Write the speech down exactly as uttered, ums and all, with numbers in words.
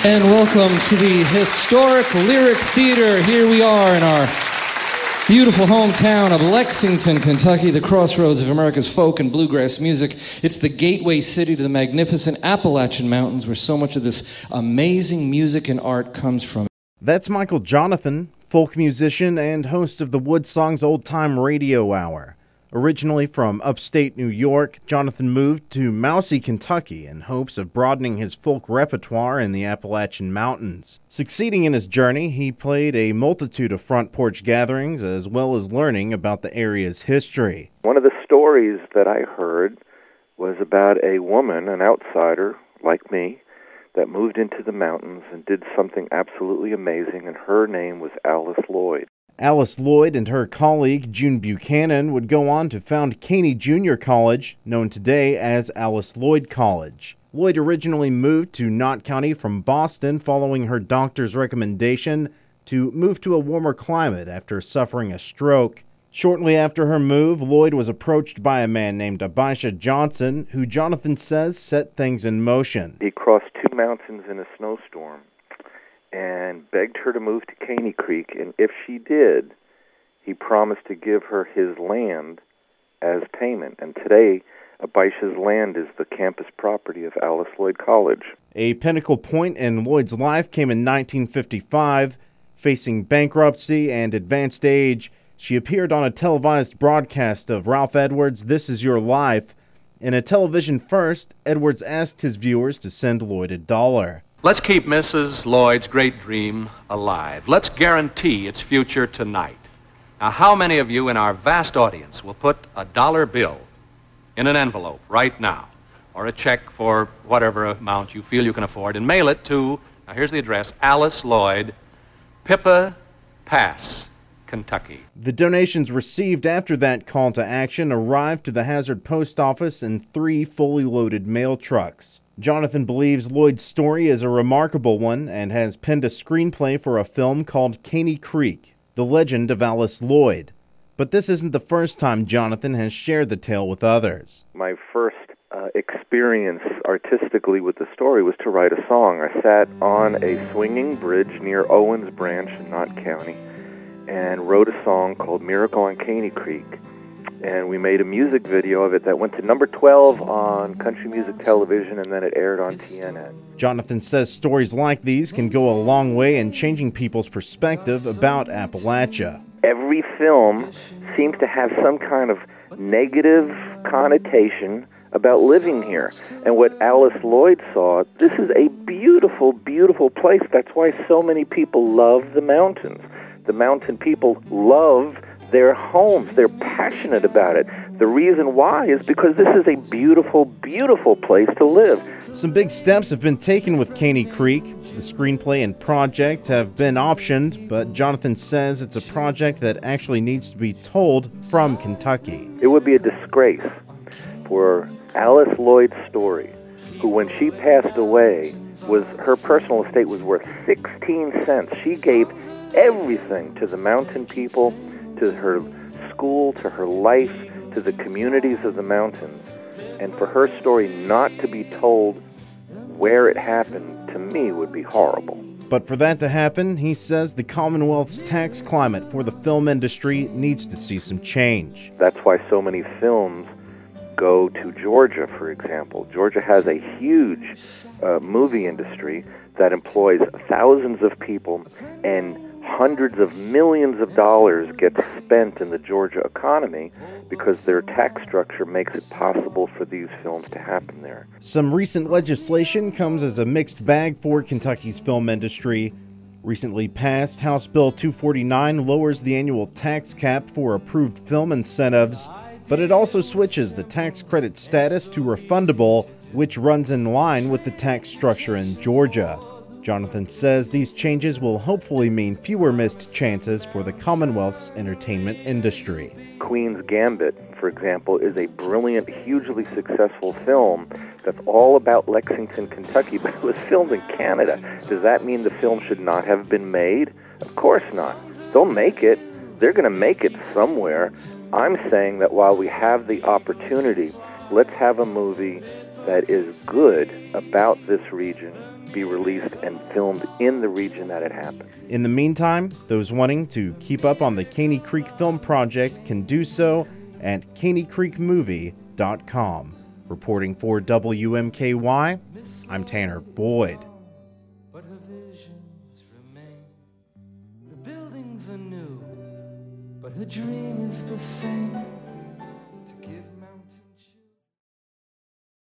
And welcome to the historic Lyric Theater. Here we are in our beautiful hometown of Lexington, Kentucky, the crossroads of America's folk and bluegrass music. It's the gateway city to the magnificent Appalachian Mountains, where so much of this amazing music and art comes from. That's Michael Jonathan, folk musician and host of the Woodsongs Old Time Radio Hour. Originally from upstate New York, Jonathan moved to Mousy, Kentucky in hopes of broadening his folk repertoire in the Appalachian Mountains. Succeeding in his journey, he played a multitude of front porch gatherings as well as learning about the area's history. One of the stories that I heard was about a woman, an outsider like me, that moved into the mountains and did something absolutely amazing, and her name was Alice Lloyd. Alice Lloyd and her colleague, June Buchanan, would go on to found Caney Junior College, known today as Alice Lloyd College. Lloyd originally moved to Knott County from Boston following her doctor's recommendation to move to a warmer climate after suffering a stroke. Shortly after her move, Lloyd was approached by a man named Abisha Johnson, who Jonathan says set things in motion. He crossed two mountains in a snowstorm and begged her to move to Caney Creek, and if she did, he promised to give her his land as payment. And today, Abisha's land is the campus property of Alice Lloyd College. A pinnacle point in Lloyd's life came in nineteen fifty-five. Facing bankruptcy and advanced age, she appeared on a televised broadcast of Ralph Edwards' This Is Your Life. In a television first, Edwards asked his viewers to send Lloyd a dollar. Let's keep Missus Lloyd's great dream alive. Let's guarantee its future tonight. Now, how many of you in our vast audience will put a dollar bill in an envelope right now, or a check for whatever amount you feel you can afford, and mail it to, now here's the address, Alice Lloyd, Pippa Pass, Kentucky. The donations received after that call to action arrived to the Hazard Post Office in three fully loaded mail trucks. Jonathan believes Lloyd's story is a remarkable one and has penned a screenplay for a film called Caney Creek, The Legend of Alice Lloyd. But this isn't the first time Jonathan has shared the tale with others. My first uh, experience artistically with the story was to write a song. I sat on a swinging bridge near Owens Branch in Knott County and wrote a song called Miracle on Caney Creek. And we made a music video of it that went to number twelve on country music television, and then it aired on T N N. Jonathan says stories like these can go a long way in changing people's perspective about Appalachia. Every film seems to have some kind of negative connotation about living here. And what Alice Lloyd saw, this is a beautiful, beautiful place. That's why so many people love the mountains. The mountain people love their homes. They're passionate about it. The reason why is because this is a beautiful, beautiful place to live. Some big steps have been taken with Caney Creek. The screenplay and project have been optioned, but Jonathan says it's a project that actually needs to be told from Kentucky. It would be a disgrace for Alice Lloyd's story, who when she passed away, was her personal estate was worth sixteen cents. She gave everything to the mountain people, to her school, to her life, to the communities of the mountains. And for her story not to be told where it happened, to me, would be horrible. But for that to happen, he says the Commonwealth's tax climate for the film industry needs to see some change. That's why so many films go to Georgia, for example. Georgia has a huge uh, movie industry that employs thousands of people, and hundreds of millions of dollars get spent in the Georgia economy because their tax structure makes it possible for these films to happen there. Some recent legislation comes as a mixed bag for Kentucky's film industry. Recently passed House Bill two forty-nine lowers the annual tax cap for approved film incentives, but it also switches the tax credit status to refundable, which runs in line with the tax structure in Georgia. Jonathan says these changes will hopefully mean fewer missed chances for the Commonwealth's entertainment industry. Queen's Gambit, for example, is a brilliant, hugely successful film that's all about Lexington, Kentucky, but it was filmed in Canada. Does that mean the film should not have been made? Of course not. They'll make it. They're going to make it somewhere. I'm saying that while we have the opportunity, let's have a movie that is good about this region be released and filmed in the region that it happened. In the meantime, those wanting to keep up on the Caney Creek Film Project can do so at caney creek movie dot com. Reporting for W M K Y, I'm Tanner Boyd. But her visions remain. The buildings are new, but her dream is the same.